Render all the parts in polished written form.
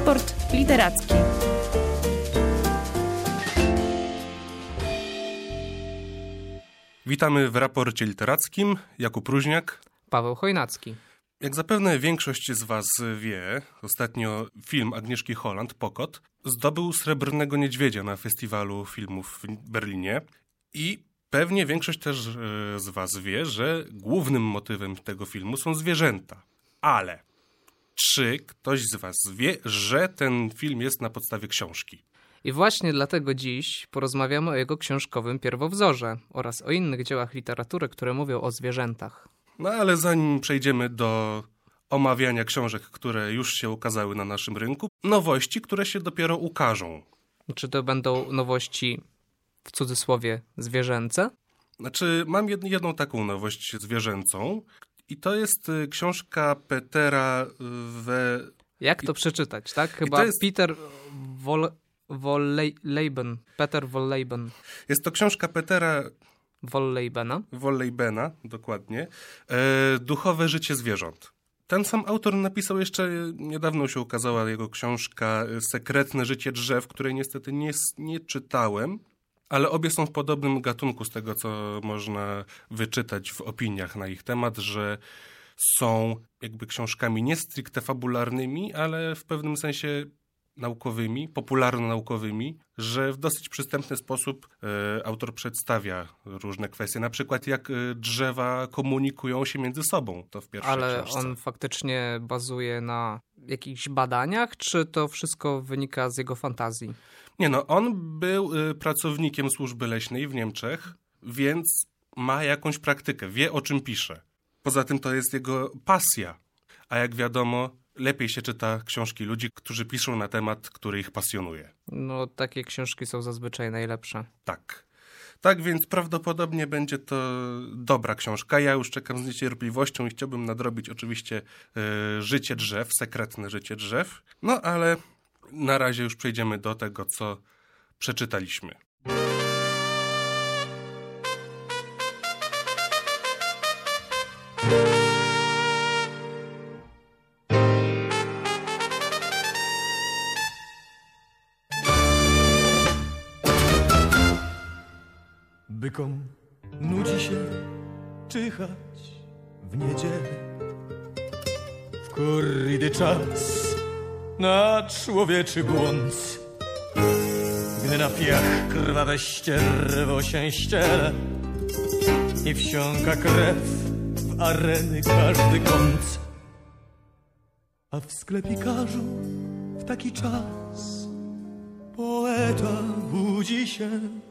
Raport literacki. Witamy w raporcie literackim. Jakub Różniak. Paweł Chojnacki. Jak zapewne większość z Was wie, ostatnio film Agnieszki Holland, Pokot, zdobył Srebrnego Niedźwiedzia na Festiwalu Filmów w Berlinie i pewnie większość też z Was wie, że głównym motywem tego filmu są zwierzęta. Ale czy ktoś z Was wie, że ten film jest na podstawie książki? I właśnie dlatego dziś porozmawiamy o jego książkowym pierwowzorze oraz o innych dziełach literatury, które mówią o zwierzętach. No ale zanim przejdziemy do omawiania książek, które już się ukazały na naszym rynku, nowości, które się dopiero ukażą. Czy to będą nowości, w cudzysłowie, zwierzęce? Znaczy, mam jedną taką nowość zwierzęcą i to jest książka Petera Jak to przeczytać, tak? Chyba jest... Peter Wolleben. Peter Wolleben. Jest to książka Petera Wollebena, dokładnie. Duchowe życie zwierząt. Ten sam autor napisał jeszcze, niedawno się ukazała jego książka Sekretne życie drzew, której niestety nie czytałem, ale obie są w podobnym gatunku z tego, co można wyczytać w opiniach na ich temat, że są jakby książkami nie stricte fabularnymi, ale w pewnym sensie naukowymi, popularno-naukowymi, że w dosyć przystępny sposób autor przedstawia różne kwestie, na przykład jak drzewa komunikują się między sobą. To w pierwszej ale książce. on faktycznie bazuje na jakichś badaniach, czy to wszystko wynika z jego fantazji? Nie no, on był pracownikiem służby leśnej w Niemczech, więc ma jakąś praktykę, wie o czym pisze. Poza tym to jest jego pasja, a jak wiadomo, lepiej się czyta książki ludzi, którzy piszą na temat, który ich pasjonuje. No, takie książki są zazwyczaj najlepsze. Tak więc prawdopodobnie będzie to dobra książka. Ja już czekam z niecierpliwością i chciałbym nadrobić oczywiście Życie drzew, Sekretne życie drzew. No ale na razie już przejdziemy do tego, co przeczytaliśmy. Bykom nudzi się czyhać w niedzielę. W korridy czas na człowieczy błąd, gdy na piach krwawe ścierwo się ściele i wsiąka krew w areny każdy kąt. A w sklepikarzu w taki czas poeta budzi się.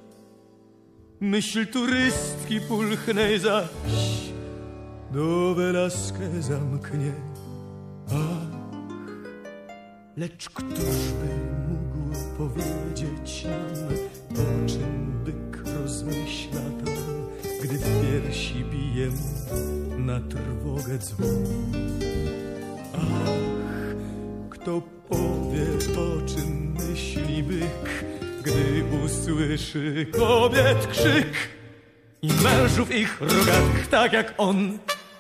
Myśl turystki pulchnej zaś do Velasquez zamknie. Ach, lecz któż by mógł powiedzieć nam, o czym byk rozmyśla tam, gdy w piersi bije mu na trwogę dzwon. Ach, kto powie, o czym myśli byk, gdy usłyszy kobiet krzyk i mężów ich rogatych, tak jak on.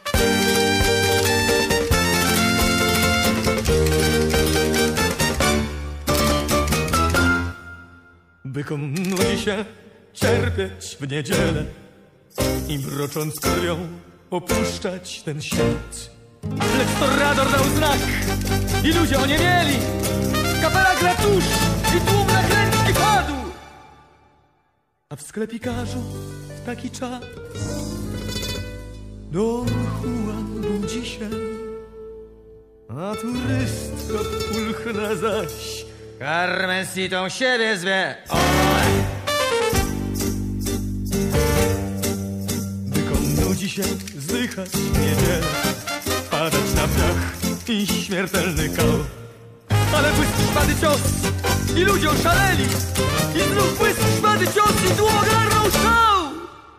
Bykom nudzi się cierpieć w niedzielę i mrocząc krwią opuszczać ten świat. Lecz to radar dał znak i ludzie o nie mieli. Kapela gra tuż i tłum nakrętki padł. A w sklepikarzu w taki czas Don Juan budzi się, a turystka pulchna zaś Carmencitą siebie zwie. Bykom nudzi się zdychać w niedzielę, padać na piach i śmiertelny kał. Ale błysk szpady cios i ludzie oszaleli, i znów błysk szpady cios i tłum ogarnął szał.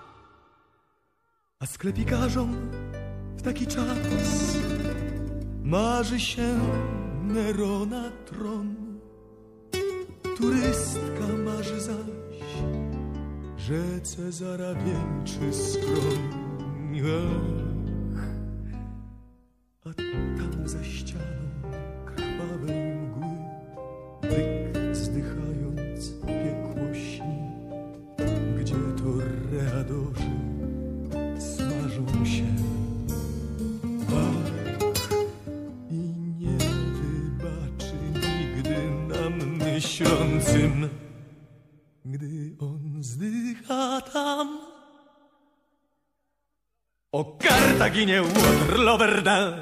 A sklepikarzom w taki czas marzy się Nerona tron. Turystka marzy zaś, że Cezara wieńczy skroń. Ach, a tam za ścianą krwawej mgły myślącym. Gdy on zdycha tam, o Kartaginie Waterloo Verdun.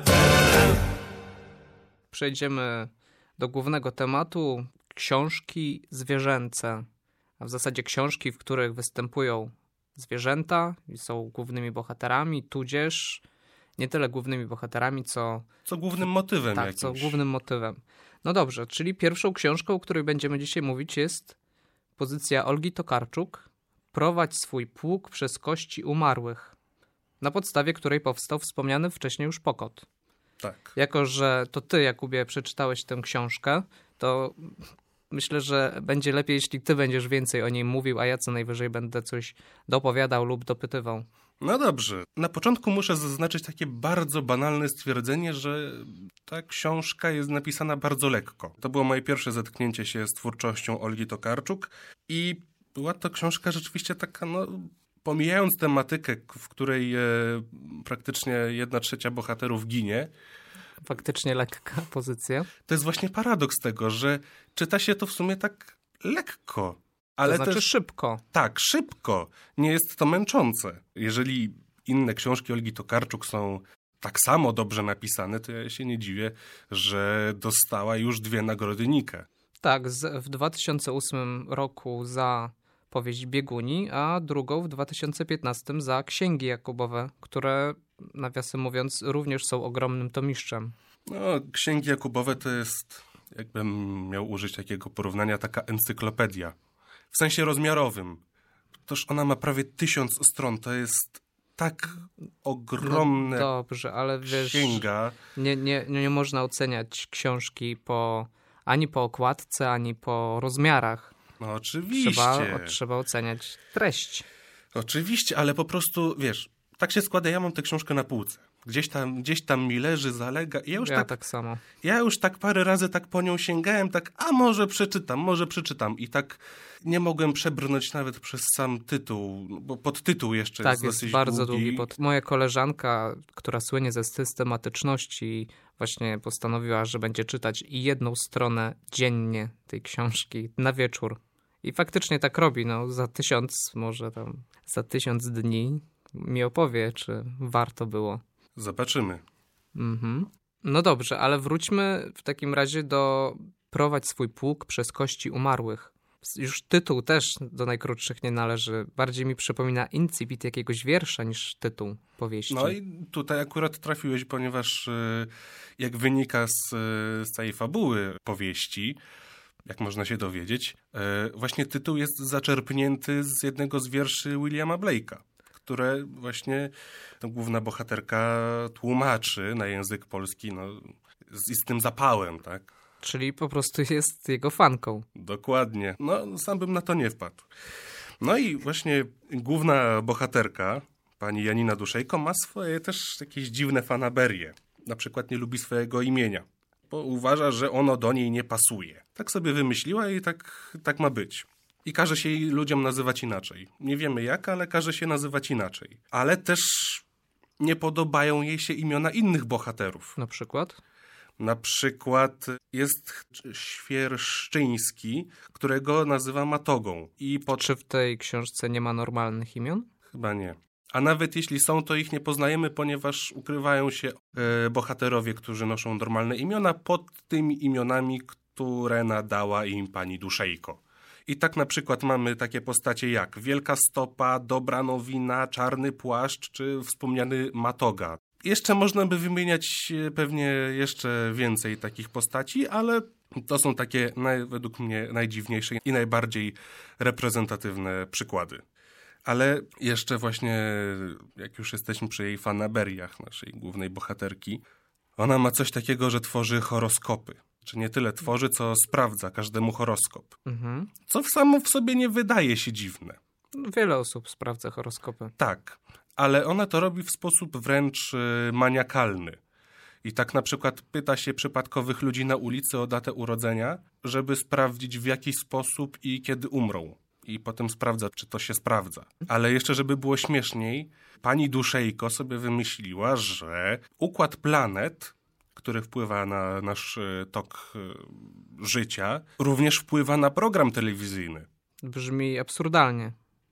Przejdziemy do głównego tematu, książki zwierzęce, a w zasadzie książki, w których występują zwierzęta i są głównymi bohaterami, tudzież nie tyle głównymi bohaterami, co głównym motywem tak, jakimś. co głównym motywem. No dobrze, czyli pierwszą książką, o której będziemy dzisiaj mówić, jest pozycja Olgi Tokarczuk Prowadź swój pług przez kości umarłych, na podstawie której powstał wspomniany wcześniej już Pokot. Tak. Jako że to ty, Jakubie, przeczytałeś tę książkę, to myślę, że będzie lepiej, jeśli ty będziesz więcej o niej mówił, a ja co najwyżej będę coś dopowiadał lub dopytywał. No dobrze. Na początku muszę zaznaczyć takie bardzo banalne stwierdzenie, że ta książka jest napisana bardzo lekko. To było moje pierwsze zetknięcie się z twórczością Olgi Tokarczuk i była to książka rzeczywiście taka, pomijając tematykę, w której praktycznie 1/3 bohaterów ginie. Faktycznie lekka pozycja. To jest właśnie paradoks tego, że czyta się to w sumie tak lekko. Ale to znaczy też szybko. Tak, szybko. Nie jest to męczące. Jeżeli inne książki Olgi Tokarczuk są tak samo dobrze napisane, to ja się nie dziwię, że dostała już 2 nagrody Nike. Tak, w 2008 roku za powieść Bieguni, a drugą w 2015 za Księgi Jakubowe, które, nawiasem mówiąc, również są ogromnym tomiszczem. Księgi Jakubowe to jest, jakbym miał użyć takiego porównania, taka encyklopedia. W sensie rozmiarowym. Toż ona ma prawie 1000 stron. To jest tak ogromne dobrze, ale wiesz, księga. Nie można oceniać książki ani po okładce, ani po rozmiarach. No oczywiście. Trzeba oceniać treść. Oczywiście, ale po prostu, wiesz, tak się składa, ja mam tę książkę na półce. Gdzieś tam mi leży, zalega. I ja tak samo. Ja już tak parę razy tak po nią sięgałem, tak, a może przeczytam. I tak nie mogłem przebrnąć nawet przez sam tytuł, bo podtytuł jeszcze tak, jest dosyć jest bardzo długi. Moja koleżanka, która słynie ze systematyczności, właśnie postanowiła, że będzie czytać 1 stronę dziennie tej książki na wieczór. I faktycznie tak robi, za 1000 dni mi opowie, czy warto było. Zobaczymy. No dobrze, ale wróćmy w takim razie do Prowadź swój pług przez kości umarłych. Już tytuł też do najkrótszych nie należy. Bardziej mi przypomina incipit jakiegoś wiersza niż tytuł powieści. No i tutaj akurat trafiłeś, ponieważ jak wynika z całej fabuły powieści, jak można się dowiedzieć, właśnie tytuł jest zaczerpnięty z jednego z wierszy Williama Blake'a, które właśnie główna bohaterka tłumaczy na język polski z istnym zapałem, tak? Czyli po prostu jest jego fanką. Dokładnie. Sam bym na to nie wpadł. No i właśnie główna bohaterka, pani Janina Duszejko, ma swoje też jakieś dziwne fanaberie. Na przykład nie lubi swojego imienia, bo uważa, że ono do niej nie pasuje. Tak sobie wymyśliła i tak ma być. I każe się jej ludziom nazywać inaczej. Nie wiemy jak, ale każe się nazywać inaczej. Ale też nie podobają jej się imiona innych bohaterów. Na przykład? Na przykład jest Świerszczyński, którego nazywa Matogą. Czy w tej książce nie ma normalnych imion? Chyba nie. A nawet jeśli są, to ich nie poznajemy, ponieważ ukrywają się bohaterowie, którzy noszą normalne imiona pod tymi imionami, które nadała im pani Duszejko. I tak na przykład mamy takie postacie jak Wielka Stopa, Dobra Nowina, Czarny Płaszcz czy wspomniany Matoga. Jeszcze można by wymieniać pewnie jeszcze więcej takich postaci, ale to są takie według mnie najdziwniejsze i najbardziej reprezentatywne przykłady. Ale jeszcze właśnie, jak już jesteśmy przy jej fanaberiach naszej głównej bohaterki, ona ma coś takiego, że tworzy horoskopy. Czy nie tyle tworzy, co sprawdza każdemu horoskop. Co samo w sobie nie wydaje się dziwne. Wiele osób sprawdza horoskopy. Tak, ale ona to robi w sposób wręcz maniakalny. I tak na przykład pyta się przypadkowych ludzi na ulicy o datę urodzenia, żeby sprawdzić w jaki sposób i kiedy umrą. I potem sprawdza, czy to się sprawdza. Ale jeszcze, żeby było śmieszniej, pani Duszejko sobie wymyśliła, że układ planet który wpływa na nasz tok życia, również wpływa na program telewizyjny. Brzmi absurdalnie.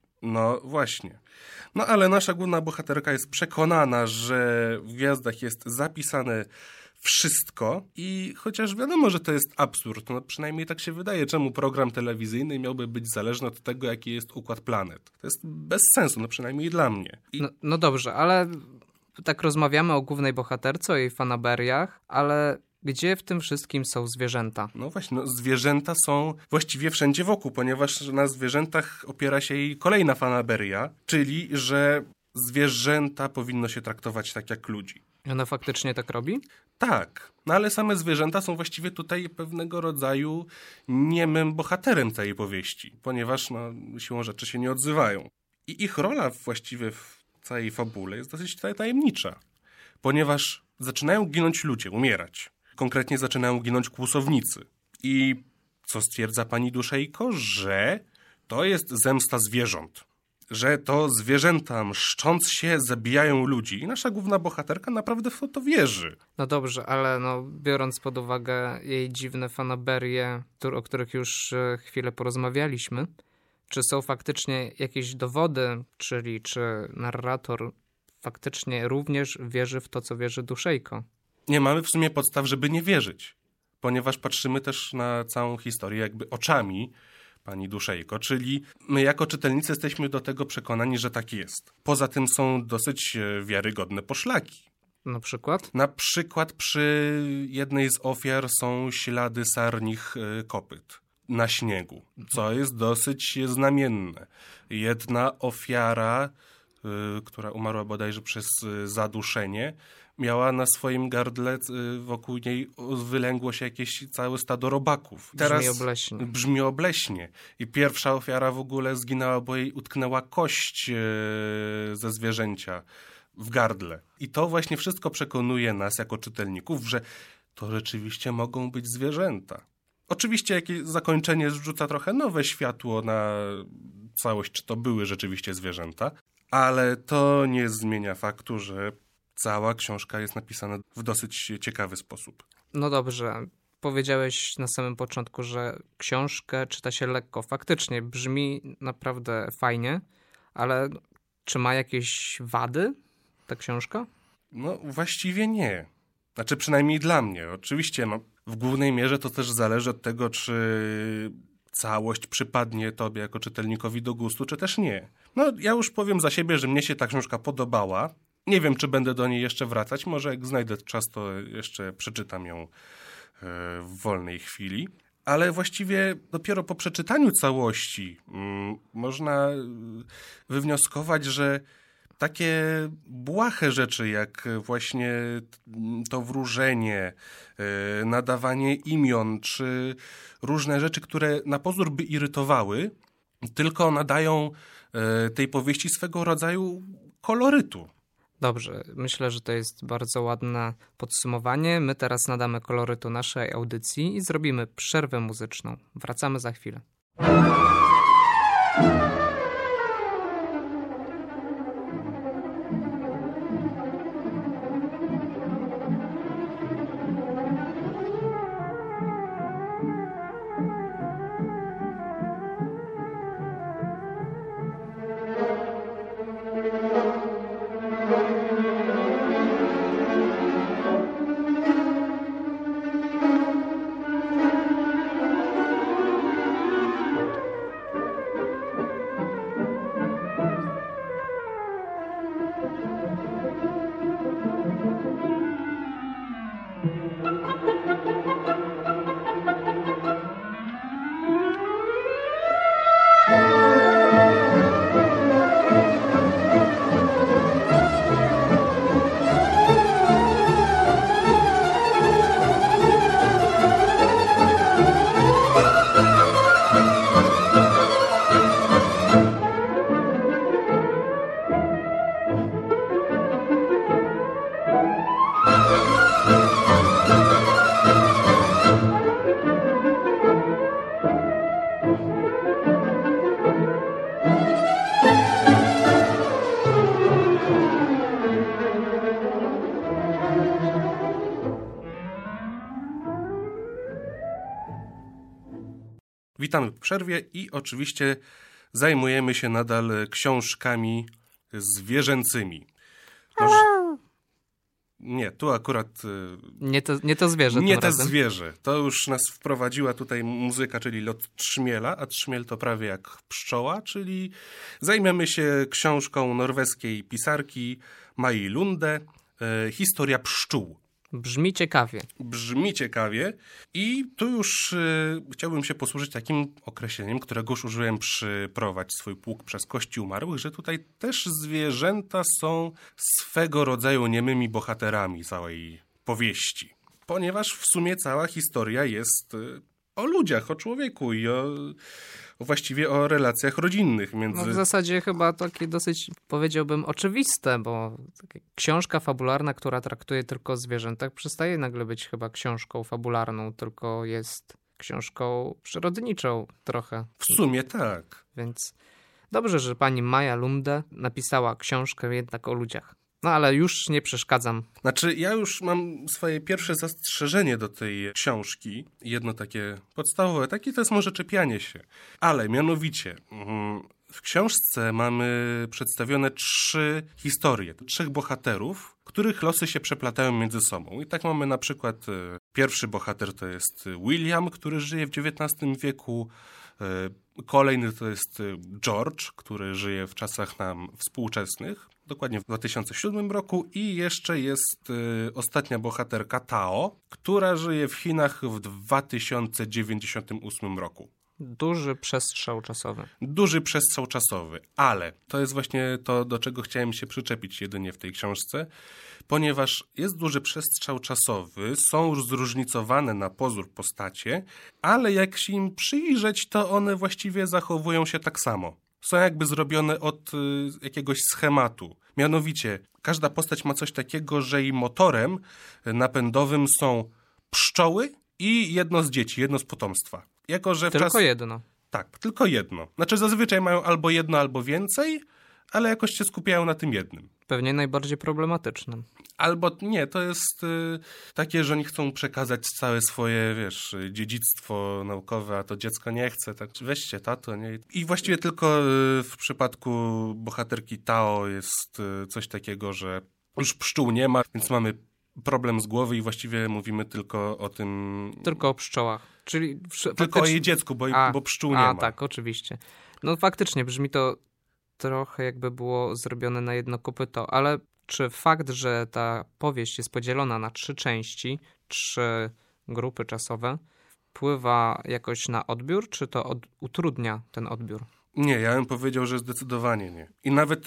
No właśnie. No ale nasza główna bohaterka jest przekonana, że w gwiazdach jest zapisane wszystko i chociaż wiadomo, że to jest absurd, no przynajmniej tak się wydaje, czemu program telewizyjny miałby być zależny od tego, jaki jest układ planet. To jest bez sensu, no przynajmniej dla mnie. No dobrze, ale tak rozmawiamy o głównej bohaterce, o jej fanaberiach, ale gdzie w tym wszystkim są zwierzęta? No właśnie, no zwierzęta są właściwie wszędzie wokół, ponieważ na zwierzętach opiera się jej kolejna fanaberia, czyli że zwierzęta powinno się traktować tak jak ludzi. I ona faktycznie tak robi? Tak, no ale same zwierzęta są właściwie tutaj pewnego rodzaju niemym bohaterem tej powieści, ponieważ no, siłą rzeczy się nie odzywają. I ich rola właściwie w całej fabule jest dosyć tajemnicza, ponieważ zaczynają ginąć ludzie, umierać. Konkretnie zaczynają ginąć kłusownicy. I co stwierdza pani Duszejko? Że to jest zemsta zwierząt. Że to zwierzęta mszcząc się zabijają ludzi. I nasza główna bohaterka naprawdę w to wierzy. No dobrze, ale biorąc pod uwagę jej dziwne fanaberie, o których już chwilę porozmawialiśmy, czy są faktycznie jakieś dowody, czyli czy narrator faktycznie również wierzy w to, co wierzy Duszejko? Nie mamy w sumie podstaw, żeby nie wierzyć, ponieważ patrzymy też na całą historię jakby oczami pani Duszejko, czyli my jako czytelnicy jesteśmy do tego przekonani, że tak jest. Poza tym są dosyć wiarygodne poszlaki. Na przykład? Na przykład przy jednej z ofiar są ślady sarnich kopyt na śniegu, co jest dosyć znamienne. Jedna ofiara, która umarła bodajże przez zaduszenie, miała na swoim gardle, wokół niej wylęgło się jakieś całe stado robaków. Brzmi obleśnie. Brzmi obleśnie. I pierwsza ofiara w ogóle zginęła, bo jej utknęła kość ze zwierzęcia w gardle. I to właśnie wszystko przekonuje nas jako czytelników, że to rzeczywiście mogą być zwierzęta. Oczywiście jakieś zakończenie rzuca trochę nowe światło na całość, czy to były rzeczywiście zwierzęta, ale to nie zmienia faktu, że cała książka jest napisana w dosyć ciekawy sposób. No dobrze, powiedziałeś na samym początku, że książkę czyta się lekko. Faktycznie brzmi naprawdę fajnie, ale czy ma jakieś wady ta książka? No właściwie nie. Znaczy przynajmniej dla mnie. Oczywiście w głównej mierze to też zależy od tego, czy całość przypadnie tobie jako czytelnikowi do gustu, czy też nie. No ja już powiem za siebie, że mnie się ta książka podobała. Nie wiem, czy będę do niej jeszcze wracać. Może jak znajdę czas, to jeszcze przeczytam ją w wolnej chwili. Ale właściwie dopiero po przeczytaniu całości można wywnioskować, że takie błahe rzeczy, jak właśnie to wróżenie, nadawanie imion, czy różne rzeczy, które na pozór by irytowały, tylko nadają tej powieści swego rodzaju kolorytu. Dobrze, myślę, że to jest bardzo ładne podsumowanie. My teraz nadamy kolorytu naszej audycji i zrobimy przerwę muzyczną. Wracamy za chwilę. Witamy w przerwie i oczywiście zajmujemy się nadal książkami zwierzęcymi. Nie, tu akurat... Nie to zwierzę Nie tym te razem. zwierzę. To już nas wprowadziła tutaj muzyka, czyli lot trzmiela, a trzmiel to prawie jak pszczoła, czyli zajmiemy się książką norweskiej pisarki Maji Lunde, Historia pszczół. Brzmi ciekawie. Brzmi ciekawie i tu już chciałbym się posłużyć takim określeniem, którego już użyłem przy Prowadź swój pług przez kości umarłych, że tutaj też zwierzęta są swego rodzaju niemymi bohaterami całej powieści. Ponieważ w sumie cała historia jest o ludziach, o człowieku i właściwie o relacjach rodzinnych między... No w zasadzie chyba takie dosyć, powiedziałbym, oczywiste, bo książka fabularna, która traktuje tylko o zwierzętach, przestaje nagle być chyba książką fabularną, tylko jest książką przyrodniczą trochę. W sumie tak. Więc dobrze, że pani Maja Lunde napisała książkę jednak o ludziach. No ale już nie przeszkadzam. Znaczy, ja już mam swoje pierwsze zastrzeżenie do tej książki. Jedno takie podstawowe, takie to jest może czepianie się. Ale mianowicie, w książce mamy przedstawione 3 historie, 3 bohaterów, których losy się przeplatają między sobą. I tak mamy na przykład pierwszy bohater to jest William, który żyje w XIX wieku. Kolejny to jest George, który żyje w czasach nam współczesnych, dokładnie w 2007 roku i jeszcze jest ostatnia bohaterka Tao, która żyje w Chinach w 2098 roku. Duży przestrzał czasowy. Duży przestrzał czasowy, ale to jest właśnie to, do czego chciałem się przyczepić jedynie w tej książce, ponieważ jest duży przestrzał czasowy, są zróżnicowane na pozór postacie, ale jak się im przyjrzeć, to one właściwie zachowują się tak samo. Są jakby zrobione od jakiegoś schematu. Mianowicie, każda postać ma coś takiego, że jej motorem napędowym są pszczoły i jedno z dzieci, jedno z potomstwa. Jako, że tylko jedno. Tak, tylko jedno. Znaczy zazwyczaj mają albo jedno, albo więcej, ale jakoś się skupiają na tym jednym. Pewnie najbardziej problematycznym. Albo nie, to jest takie, że oni chcą przekazać całe swoje, dziedzictwo naukowe, a to dziecko nie chce, tak weźcie tato, nie? I właściwie tylko w przypadku bohaterki Tao jest coś takiego, że już pszczół nie ma, więc mamy problem z głowy i właściwie mówimy tylko o tym... Tylko o pszczołach. Czyli tylko o jej dziecku, bo pszczół nie ma. Tak, oczywiście. No faktycznie brzmi to trochę jakby było zrobione na jedno kopyto, ale czy fakt, że ta powieść jest podzielona na 3 części, 3 grupy czasowe, wpływa jakoś na odbiór, czy to utrudnia ten odbiór? Nie, ja bym powiedział, że zdecydowanie nie. I nawet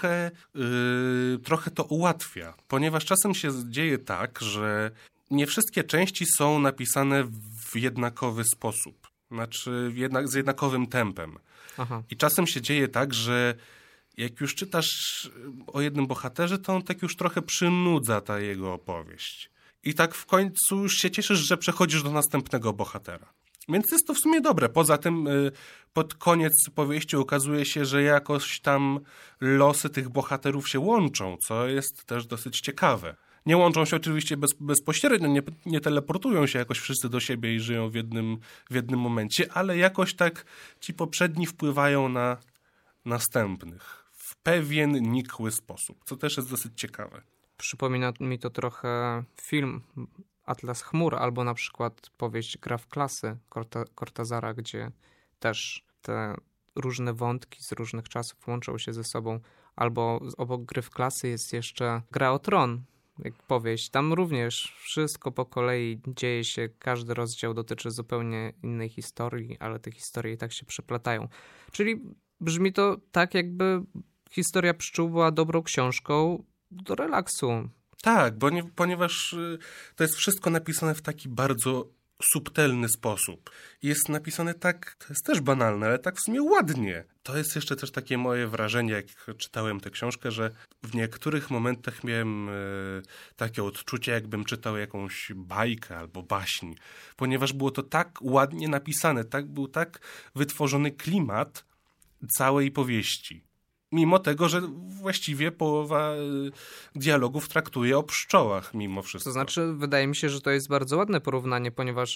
trochę to ułatwia, ponieważ czasem się dzieje tak, że nie wszystkie części są napisane w jednakowy sposób. Znaczy z jednakowym tempem. Aha. I czasem się dzieje tak, że jak już czytasz o jednym bohaterze, to on tak już trochę przynudza ta jego opowieść. I tak w końcu już się cieszysz, że przechodzisz do następnego bohatera. Więc jest to w sumie dobre. Poza tym pod koniec powieści okazuje się, że jakoś tam losy tych bohaterów się łączą, co jest też dosyć ciekawe. Nie łączą się oczywiście bezpośrednio, nie teleportują się jakoś wszyscy do siebie i żyją w jednym momencie, ale jakoś tak ci poprzedni wpływają na następnych w pewien nikły sposób, co też jest dosyć ciekawe. Przypomina mi to trochę film Atlas Chmur, albo na przykład powieść Gra w klasy Cortázara, gdzie też te różne wątki z różnych czasów łączą się ze sobą. Albo obok Gry w klasy jest jeszcze Gra o Tron, jak powieść. Tam również wszystko po kolei dzieje się, każdy rozdział dotyczy zupełnie innej historii, ale te historie i tak się przeplatają. Czyli brzmi to tak, jakby Historia pszczół była dobrą książką do relaksu. Tak, ponieważ to jest wszystko napisane w taki bardzo subtelny sposób. Jest napisane tak, to jest też banalne, ale tak w sumie ładnie. To jest jeszcze też takie moje wrażenie, jak czytałem tę książkę, że w niektórych momentach miałem takie odczucie, jakbym czytał jakąś bajkę albo baśń, ponieważ było to tak ładnie napisane, był tak wytworzony klimat całej powieści. Mimo tego, że właściwie połowa dialogów traktuje o pszczołach mimo wszystko. To znaczy, wydaje mi się, że to jest bardzo ładne porównanie, ponieważ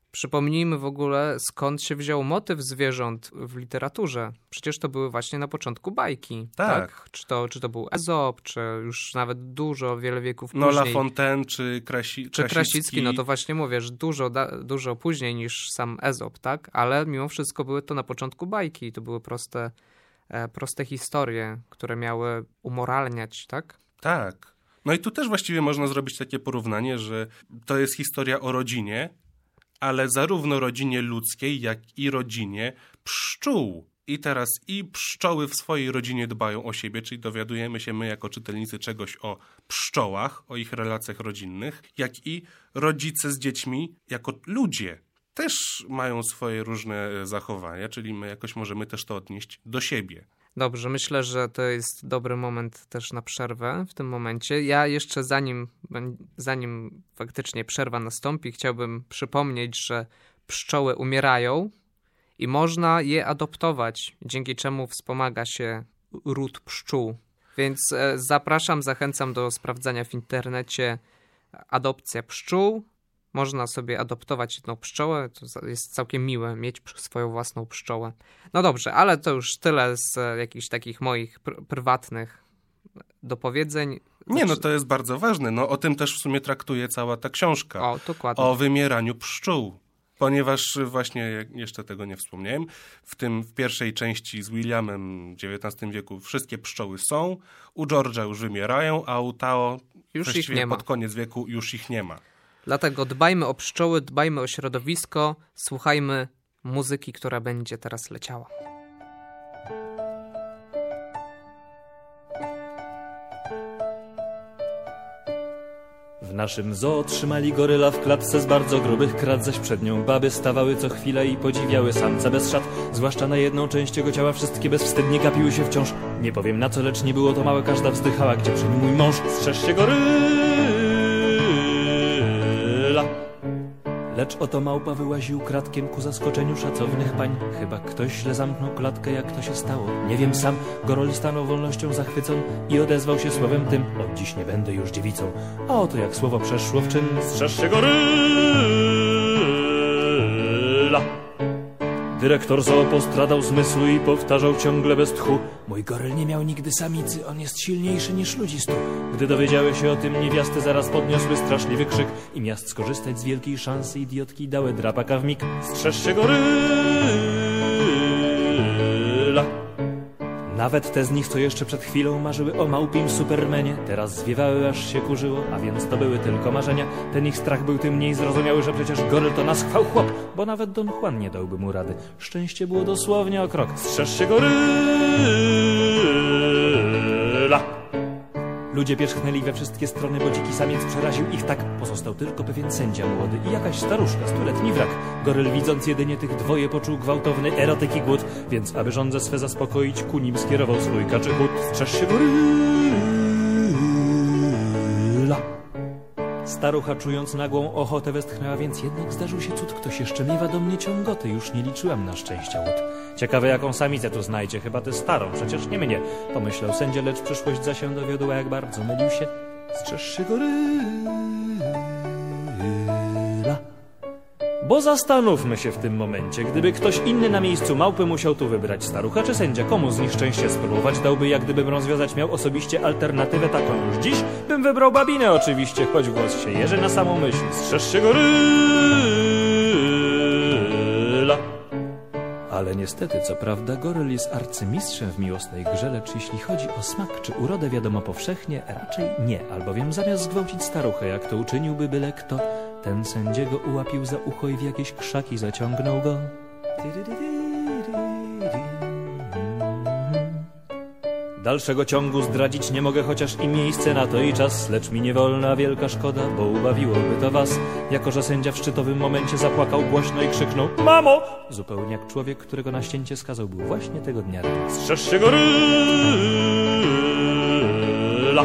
Przypomnijmy w ogóle, skąd się wziął motyw zwierząt w literaturze. Przecież to były właśnie na początku bajki. Tak. Czy to był Ezop, czy już nawet wiele wieków później. No La Fontaine, czy Krasicki, no to właśnie mówię, że dużo później niż sam Ezop, tak? Ale mimo wszystko były to na początku bajki. To były proste historie, które miały umoralniać, tak? Tak. No i tu też właściwie można zrobić takie porównanie, że to jest historia o rodzinie, ale zarówno rodzinie ludzkiej, jak i rodzinie pszczół. I teraz i pszczoły w swojej rodzinie dbają o siebie, czyli dowiadujemy się my jako czytelnicy czegoś o pszczołach, o ich relacjach rodzinnych, jak i rodzice z dziećmi jako ludzie też mają swoje różne zachowania, czyli my jakoś możemy też to odnieść do siebie. Dobrze, myślę, że to jest dobry moment też na przerwę w tym momencie. Ja jeszcze zanim faktycznie przerwa nastąpi, chciałbym przypomnieć, że pszczoły umierają i można je adoptować, dzięki czemu wspomaga się ród pszczół. Więc zachęcam do sprawdzania w internecie adopcja pszczół. Można sobie adoptować jedną pszczołę, to jest całkiem miłe mieć swoją własną pszczołę. No dobrze, ale to już tyle z jakichś takich moich prywatnych dopowiedzeń. Nie, no to jest bardzo ważne. No o tym też w sumie traktuje cała ta książka. O, dokładnie. O wymieraniu pszczół. Ponieważ właśnie, jeszcze tego nie wspomniałem, w pierwszej części z Williamem w XIX wieku wszystkie pszczoły są, u George'a już wymierają, a u Tao już ich nie ma. Pod koniec wieku już ich nie ma. Dlatego dbajmy o pszczoły, dbajmy o środowisko, słuchajmy muzyki, która będzie teraz leciała. W naszym zoo trzymali goryla w klatce z bardzo grubych krat, zaś przed nią baby stawały co chwilę i podziwiały samca bez szat. Zwłaszcza na jedną część jego ciała wszystkie bezwstydnie gapiły się wciąż. Nie powiem na co, lecz nie było to małe, każda wzdychała, gdzie przy nim mój mąż. Strzeż się goryla! Lecz oto małpa wyłaził kratkiem ku zaskoczeniu szacownych pań. Chyba ktoś źle zamknął klatkę, jak to się stało. Nie wiem sam, Goroli stanął wolnością zachwycony i odezwał się słowem tym: od dziś nie będę już dziewicą. A oto jak słowo przeszło w czyn. Strzeż się goryla! Dyrektor zoo postradał zmysły i powtarzał ciągle bez tchu: mój goryl nie miał nigdy samicy, on jest silniejszy niż ludzi 100. Gdy dowiedziały się o tym niewiasty, zaraz podniosły straszliwy krzyk i miast skorzystać z wielkiej szansy idiotki dały drapaka w mig. Strzeż się goryla! Nawet te z nich, co jeszcze przed chwilą marzyły o małpim Supermanie, teraz zwiewały, aż się kurzyło, a więc to były tylko marzenia. Ten ich strach był tym mniej zrozumiały, że przecież goryl to naschwał chłop, bo nawet Don Juan nie dałby mu rady. Szczęście było dosłownie o krok. Strzeż się goryla! Ludzie pierzchnęli we wszystkie strony, bo dziki samiec przeraził ich tak. Pozostał tylko pewien sędzia młody i jakaś staruszka, 100-letni wrak. Goryl, widząc jedynie tych dwoje, poczuł gwałtowny erotyk i głód, więc aby żądzę swe zaspokoić, ku nim skierował swój kaczy chód. Strzeż się goryla! Starucha, czując nagłą ochotę, westchnęła, więc jednak zdarzył się cud. Ktoś jeszcze miewa do mnie ciągoty, już nie liczyłam na szczęścia łód. Ciekawe, jaką samicę tu znajdzie, chyba tę starą, przecież nie mnie, pomyślał sędzia, lecz przyszłość za się dowiodła, jak bardzo mylił się. Strzeż się goryla! Bo zastanówmy się w tym momencie, gdyby ktoś inny na miejscu małpy musiał tu wybrać, starucha czy sędzia, komu z nich szczęście spróbować dałby, jak gdybym rozwiązać miał osobiście alternatywę taką już dziś? Bym wybrał babinę oczywiście, choć głos się jeży na samą myśl. Strzeż się goryla! Ale niestety, co prawda, goryl jest arcymistrzem w miłosnej grze, lecz jeśli chodzi o smak czy urodę, wiadomo powszechnie, raczej nie, albowiem zamiast zgwałcić staruchę, jak to uczyniłby byle kto, ten sędziego ułapił za ucho i w jakieś krzaki zaciągnął go. Dalszego ciągu zdradzić nie mogę, chociaż i miejsce na to i czas, lecz mi nie wolna wielka szkoda, bo ubawiłoby to was, jako że sędzia w szczytowym momencie zapłakał głośno i krzyknął: mamo! Zupełnie jak człowiek, którego na ścięcie skazał był właśnie tego dnia rano. Strzeż się goryla!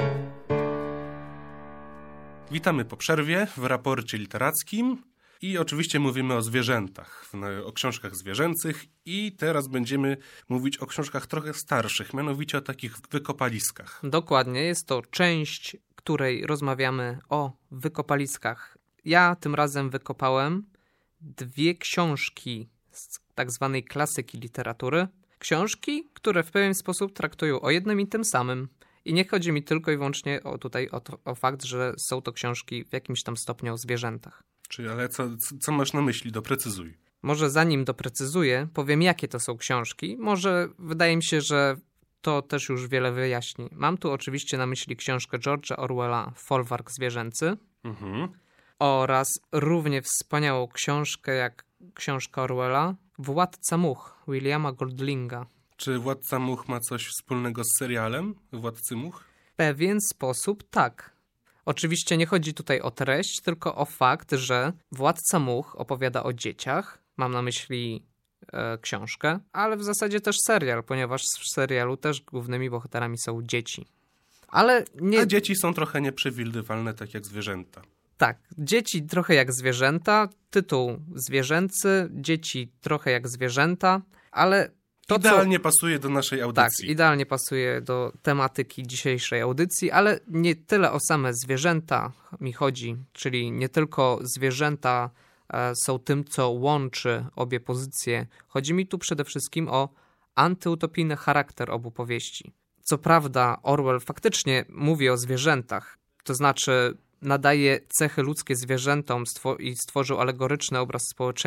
Witamy po przerwie w raporcie literackim i oczywiście mówimy o zwierzętach, o książkach zwierzęcych i teraz będziemy mówić o książkach trochę starszych, mianowicie o takich wykopaliskach. Dokładnie, jest to część, której rozmawiamy o wykopaliskach. Ja tym razem wykopałem 2 książki z tak zwanej klasyki literatury. Książki, które w pewien sposób traktują o jednym i tym samym. I nie chodzi mi tylko i wyłącznie o fakt, że są to książki w jakimś tam stopniu o zwierzętach. Czyli ale co masz na myśli? Doprecyzuj. Może zanim doprecyzuję, powiem jakie to są książki. Może wydaje mi się, że to też już wiele wyjaśni. Mam tu oczywiście na myśli książkę George'a Orwella Folwark zwierzęcy oraz równie wspaniałą książkę jak książka Orwella Władca much Williama Goldlinga. Czy Władca much ma coś wspólnego z serialem Władcy much? W pewien sposób tak. Oczywiście nie chodzi tutaj o treść, tylko o fakt, że Władca much opowiada o dzieciach. Mam na myśli książkę, ale w zasadzie też serial, ponieważ w serialu też głównymi bohaterami są dzieci. Ale nie... A dzieci są trochę nieprzewidywalne, tak jak zwierzęta. Tak, dzieci trochę jak zwierzęta, tytuł zwierzęcy, dzieci trochę jak zwierzęta, ale to idealnie pasuje do naszej audycji. Tak, idealnie pasuje do tematyki dzisiejszej audycji, ale nie tyle o same zwierzęta mi chodzi, czyli nie tylko zwierzęta są tym, co łączy obie pozycje. Chodzi mi tu przede wszystkim o antyutopijny charakter obu powieści. Co prawda Orwell faktycznie mówi o zwierzętach, to znaczy nadaje cechy ludzkie zwierzętom i stworzył alegoryczny obraz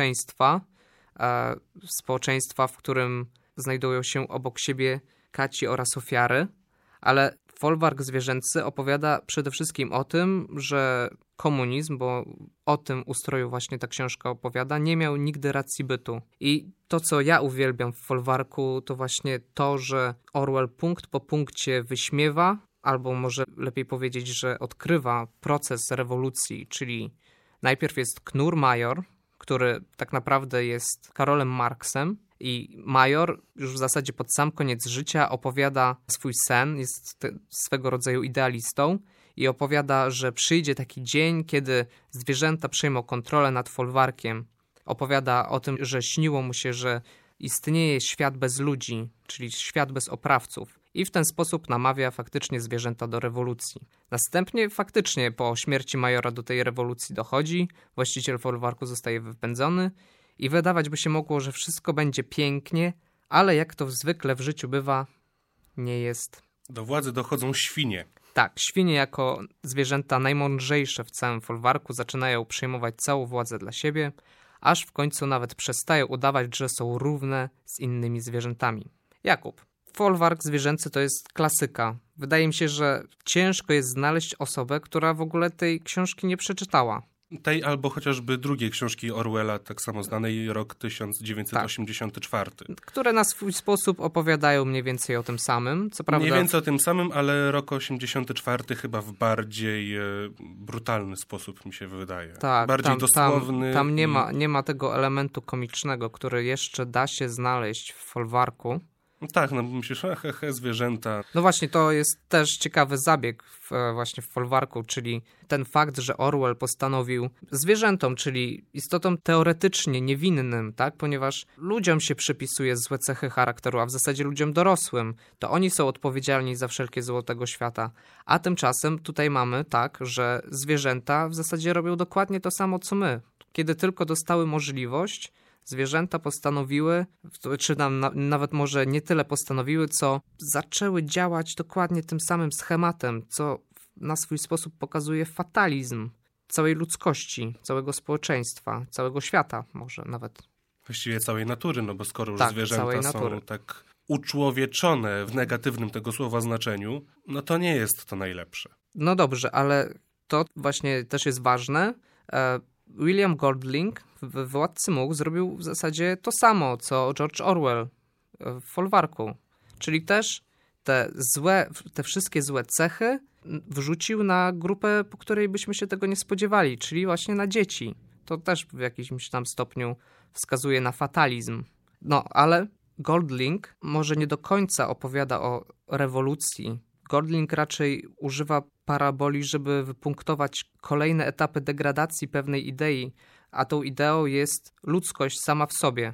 społeczeństwa, w którym znajdują się obok siebie kaci oraz ofiary, ale Folwark zwierzęcy opowiada przede wszystkim o tym, że komunizm, bo o tym ustroju właśnie ta książka opowiada, nie miał nigdy racji bytu. I to, co ja uwielbiam w Folwarku, to właśnie to, że Orwell punkt po punkcie wyśmiewa, albo może lepiej powiedzieć, że odkrywa proces rewolucji, czyli najpierw jest Knur Major, który tak naprawdę jest Karolem Marksem, i Major już w zasadzie pod sam koniec życia opowiada swój sen, jest swego rodzaju idealistą i opowiada, że przyjdzie taki dzień, kiedy zwierzęta przejmą kontrolę nad folwarkiem. Opowiada o tym, że śniło mu się, że istnieje świat bez ludzi, czyli świat bez oprawców. I w ten sposób namawia faktycznie zwierzęta do rewolucji. Następnie faktycznie po śmierci Majora do tej rewolucji dochodzi, właściciel folwarku zostaje wypędzony i wydawać by się mogło, że wszystko będzie pięknie, ale jak to zwykle w życiu bywa, nie jest. Do władzy dochodzą świnie. Tak, świnie jako zwierzęta najmądrzejsze w całym folwarku zaczynają przejmować całą władzę dla siebie, aż w końcu nawet przestają udawać, że są równe z innymi zwierzętami. Jakub, folwark zwierzęcy to jest klasyka. Wydaje mi się, że ciężko jest znaleźć osobę, która w ogóle tej książki nie przeczytała. Tej albo chociażby drugiej książki Orwella, tak samo znanej, rok 1984. Tak, które na swój sposób opowiadają mniej więcej o tym samym, co prawda... Mniej więcej o tym samym, ale rok 84 chyba w bardziej brutalny sposób, mi się wydaje. Tak, bardziej dosłowny. Tam nie ma tego elementu komicznego, który jeszcze da się znaleźć w folwarku. Tak, no myślisz, zwierzęta. No właśnie, to jest też ciekawy zabieg właśnie w folwarku, czyli ten fakt, że Orwell postanowił zwierzętom, czyli istotom teoretycznie niewinnym, tak, ponieważ ludziom się przypisuje złe cechy charakteru, a w zasadzie ludziom dorosłym, to oni są odpowiedzialni za wszelkie zło tego świata. A tymczasem tutaj mamy tak, że zwierzęta w zasadzie robią dokładnie to samo, co my. Kiedy tylko dostały możliwość, zwierzęta postanowiły, czy nawet może nie tyle postanowiły, co zaczęły działać dokładnie tym samym schematem, co na swój sposób pokazuje fatalizm całej ludzkości, całego społeczeństwa, całego świata może nawet. Właściwie całej natury, no bo skoro już tak, zwierzęta są tak uczłowieczone w negatywnym tego słowa znaczeniu, no to nie jest to najlepsze. No dobrze, ale to właśnie też jest ważne. William Goldling w Władcy much zrobił w zasadzie to samo, co George Orwell w folwarku. Czyli też te wszystkie złe cechy wrzucił na grupę, po której byśmy się tego nie spodziewali, czyli właśnie na dzieci. To też w jakimś tam stopniu wskazuje na fatalizm. No, ale Goldling może nie do końca opowiada o rewolucji. Goldling raczej używa paraboli, żeby wypunktować kolejne etapy degradacji pewnej idei, a tą ideą jest ludzkość sama w sobie.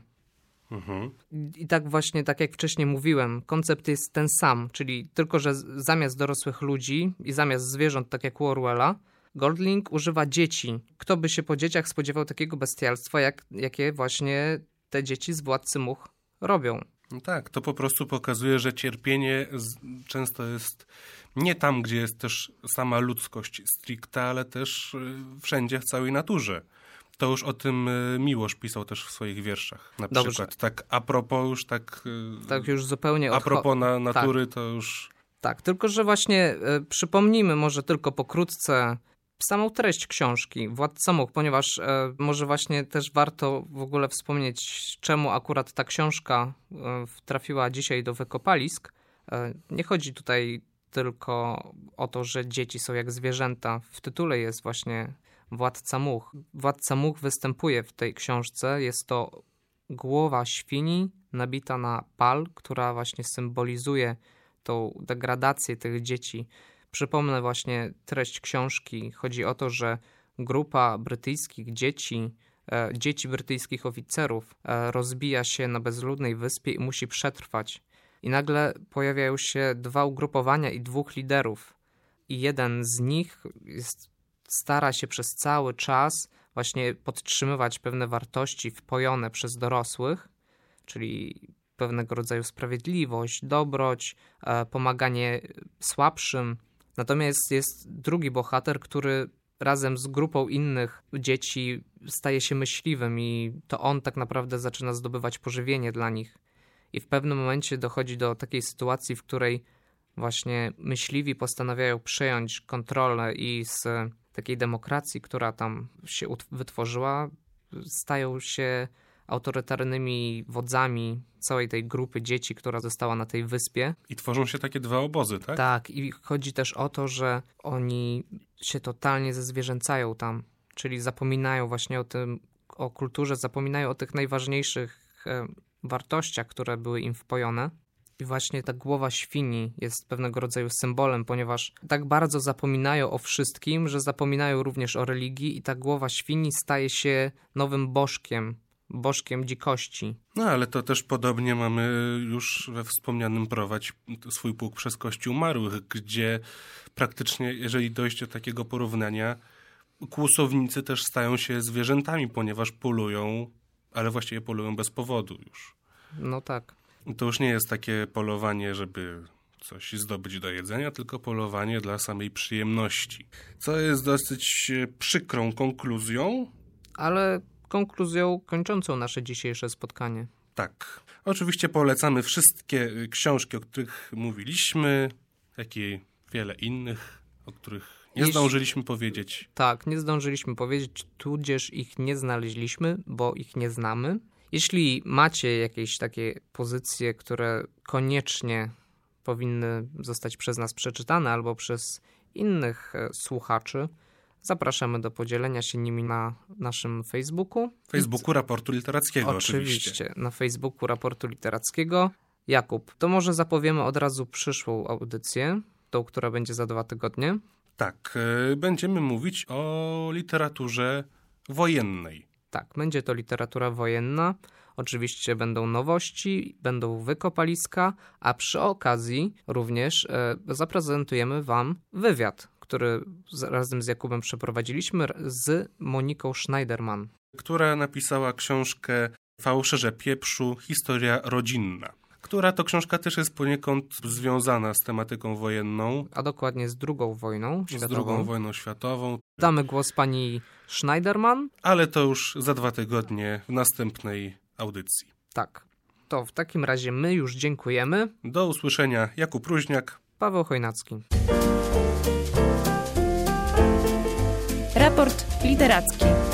I tak właśnie, tak jak wcześniej mówiłem, koncept jest ten sam, czyli tylko, że zamiast dorosłych ludzi i zamiast zwierząt, tak jak u Orwella, Goldling używa dzieci. Kto by się po dzieciach spodziewał takiego bestialstwa, jakie właśnie te dzieci z Władcy Much robią? No tak, to po prostu pokazuje, że cierpienie często jest nie tam, gdzie jest też sama ludzkość stricta, ale też wszędzie w całej naturze. To już o tym Miłosz pisał też w swoich wierszach. Na przykład. Tak a propos już tak już zupełnie a propos natury, tak. To już... Tak, tylko że właśnie przypomnijmy może tylko pokrótce samą treść książki Władca Much, ponieważ może właśnie też warto w ogóle wspomnieć, czemu akurat ta książka trafiła dzisiaj do wykopalisk. Nie chodzi tutaj tylko o to, że dzieci są jak zwierzęta. W tytule jest właśnie Władca Much. Władca Much występuje w tej książce. Jest to głowa świni nabita na pal, która właśnie symbolizuje tą degradację tych dzieci. Przypomnę właśnie treść książki. Chodzi o to, że grupa brytyjskich dzieci brytyjskich oficerów rozbija się na bezludnej wyspie i musi przetrwać. I nagle pojawiają się 2 ugrupowania i 2 liderów. I jeden z nich stara się przez cały czas właśnie podtrzymywać pewne wartości wpojone przez dorosłych, czyli pewnego rodzaju sprawiedliwość, dobroć, pomaganie słabszym. Natomiast jest drugi bohater, który razem z grupą innych dzieci staje się myśliwym i to on tak naprawdę zaczyna zdobywać pożywienie dla nich. I w pewnym momencie dochodzi do takiej sytuacji, w której właśnie myśliwi postanawiają przejąć kontrolę i z takiej demokracji, która tam się wytworzyła, stają się autorytarnymi wodzami całej tej grupy dzieci, która została na tej wyspie. I tworzą się takie 2 obozy, tak? Tak, i chodzi też o to, że oni się totalnie zezwierzęcają tam, czyli zapominają właśnie o kulturze, zapominają o tych najważniejszych wartościach, które były im wpojone. I właśnie ta głowa świni jest pewnego rodzaju symbolem, ponieważ tak bardzo zapominają o wszystkim, że zapominają również o religii i ta głowa świni staje się nowym bożkiem dzikości. No ale to też podobnie mamy już we wspomnianym Prowadź swój pułk przez Kościół Marłych, gdzie praktycznie, jeżeli dojść do takiego porównania, kłusownicy też stają się zwierzętami, ponieważ polują, ale właściwie polują bez powodu już. No tak. To już nie jest takie polowanie, żeby coś zdobyć do jedzenia, tylko polowanie dla samej przyjemności. Co jest dosyć przykrą konkluzją. Ale konkluzją kończącą nasze dzisiejsze spotkanie. Tak. Oczywiście polecamy wszystkie książki, o których mówiliśmy, jak i wiele innych, o których nie zdążyliśmy powiedzieć. Tak, nie zdążyliśmy powiedzieć, tudzież ich nie znaleźliśmy, bo ich nie znamy. Jeśli macie jakieś takie pozycje, które koniecznie powinny zostać przez nas przeczytane albo przez innych słuchaczy, zapraszamy do podzielenia się nimi na naszym Facebooku. Facebooku Raportu Literackiego Oczywiście. Na Facebooku Raportu Literackiego. Jakub, to może zapowiemy od razu przyszłą audycję, tą, która będzie za 2 tygodnie. Tak, będziemy mówić o literaturze wojennej. Tak, będzie to literatura wojenna. Oczywiście będą nowości, będą wykopaliska, a przy okazji również zaprezentujemy Wam wywiad, który razem z Jakubem przeprowadziliśmy z Moniką Schneiderman, która napisała książkę Fałszerze pieprzu, historia rodzinna, która to książka też jest poniekąd związana z tematyką wojenną. A dokładnie z II wojną światową. Z II wojną światową. Damy głos pani Schneiderman. Ale to już za 2 tygodnie w następnej audycji. Tak. To w takim razie my już dziękujemy. Do usłyszenia. Jakub Ruźniak. Paweł Chojnacki. Raport literacki.